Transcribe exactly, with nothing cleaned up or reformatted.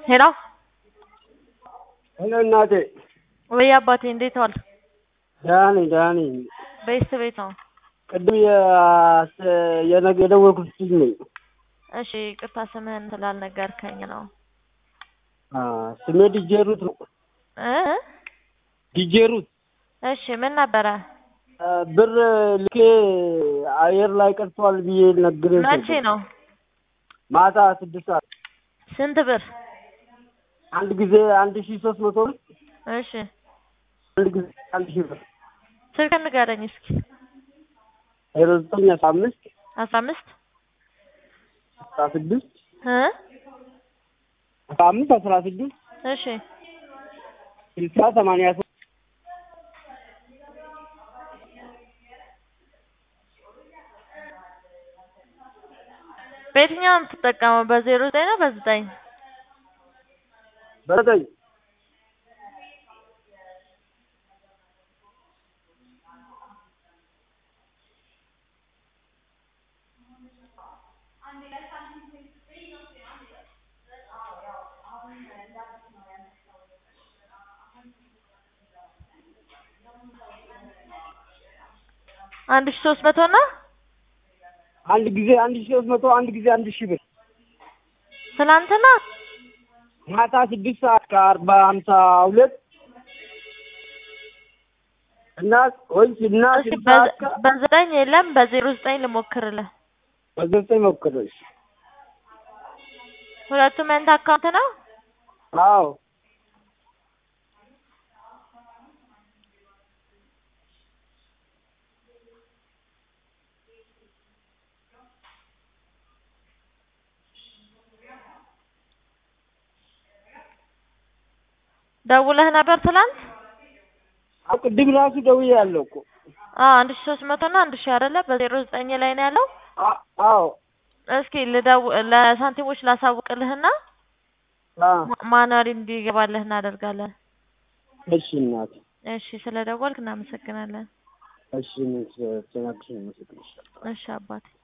ሄሎ ሄሎ እናቴ ወይ አባቴ እንዴት ዋል? ዳኒ ዳኒ በይስ ቤት ነው። ቅድም የነገ የደወልኩት ልጅ ነኝ። እሺ ቅርታ ስምህን ስላልነገርከኝ ነው። አ ስሜ ዲጄ ሩት ነው። እ ዲጄ ሩት። እሺ ምን ነበረ? ብር ልኬ አየር ላይ ቀርቷል ብዬ ነግሬሽ ነበር። መቼ ነው? ማታ ስድስት ሰዓት። ስንት ብር? አንድ ጊዜ አንድ ሺህ ሦስት መቶ ብር። እሺ አንድ ጊዜ አንድ ሺህ ብር። ስልክ ንገረኝ እስኪ። ዜሮ ዘጠኝ አስራ አምስት አስራ አምስት አስራ ስድስት እ አስራ አምስት አስራ ስድስት እሺ ስልሳ ሰማንያ ሦስት በየትኛው ነው የምትጠቀመው? በዜሮ ዘጠኝ ነው በዘጠኝ? በዘጠኝ አንድ ሺህ ሦስት መቶ እና አንድ ጊዜ አንድ ሺህ ሦስት መቶ አንድ ጊዜ አንድ ሺህ ብር። ትናንትና ማታ ስድስት ሰዓት ከአርባ ሃምሳ ሁለት እና ወይ እና ስልሳ በዘጠኝ የለም በዜሮ ዘጠኝ ልሞክርልህ። በዘጠኝ ሞክረሽ። ሁለቱም አንተ አካውንት ነው? አዎ ደውለህ ነበር ትላንት? አዎ ቅድም ራሱ ደውያለሁ እኮ። አዎ አንድ ሺህ ሦስት መቶ እና አንድ ሺህ አይደለ? በዜሮ ዘጠኝ ላይ ነው ያለው? አዎ እስኪ ልደው ለሳንቲሞች ላሳውቅልህና አዎ ማኑዋሊ እንዲገባልህ እናደርጋለን። እሺ እናቴ። እሺ ስለደወልክ እናመሰግናለን። እሺ ምን ስለተናገርሽ ነው። እሺ አባቴ